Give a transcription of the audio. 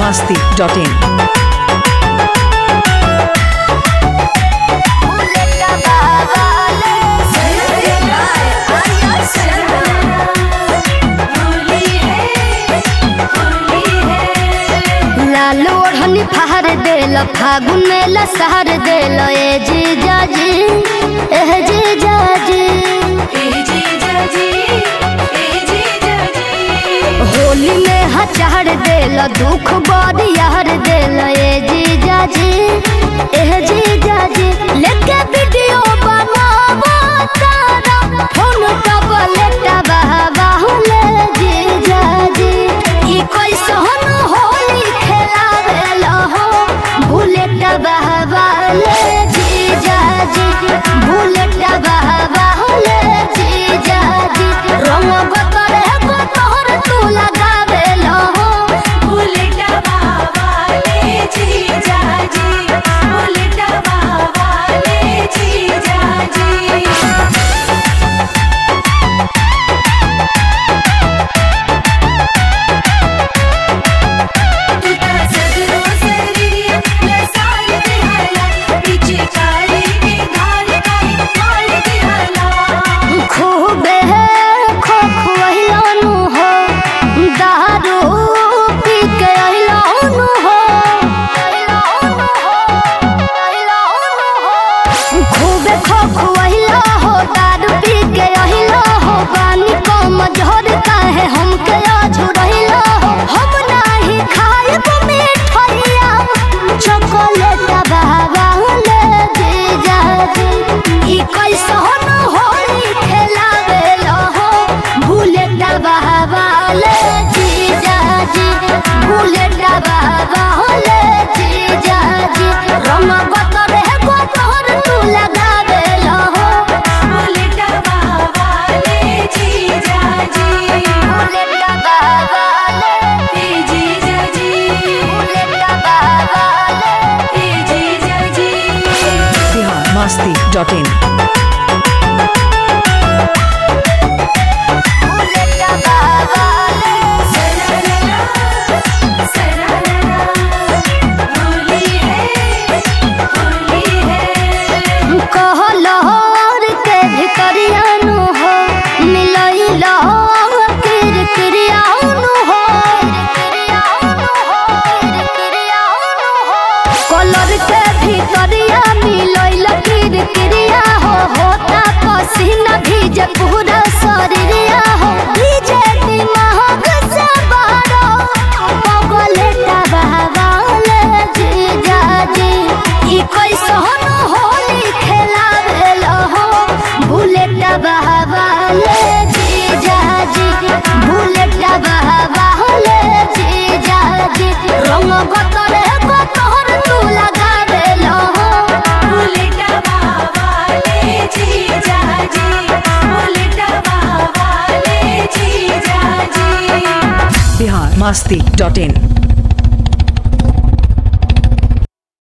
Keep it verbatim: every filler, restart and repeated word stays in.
masti dot in. फहर देल फागुन में लसहर देल ए जीजा जी एह जीजा जी होली में हचहर देल दुख बरियार देल ए जीजा जी एह जीजा जी लेके वीडियो बनावा तारा फोन टबलेटा बहवा ले जीजा जी ई कोई सोहन होली खेलावेला बुलेट बहवा ले जीजा जी बुलेट बहवा ले जीजा जी रंग बतरे बतहर तू लगावेला बुलेट बहवा ले जीजा जी बुलेट बहवा ले जीजा जी masti dot in. पूरा शरीरिया हो डीजे दिमाग से बारो पगलेटा बहवा ले जीजा जी ई कोई सोहन होली खेलावेला हो बुलेट बहवा ले जीजा जी बुलेट बहवा ले जीजा जी रंग बतरे बतहर तू लगावेला हो बुलेट बहवा ले जीजा जी masti dot in.